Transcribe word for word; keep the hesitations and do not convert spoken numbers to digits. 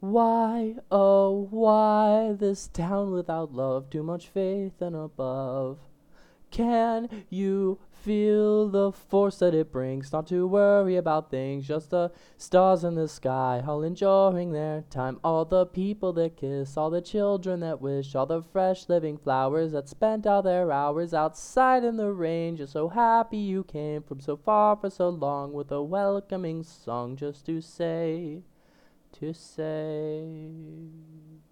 Why, oh, why this town without love? Too much faith and above. Can you feel the force that it brings? Not to worry about things, just the stars in the sky, all enjoying their time. All the people that kiss, all the children that wish, all the fresh living flowers that spent all their hours outside in the rain. Just so happy you came from so far for so long, with a welcoming song just to say, to say.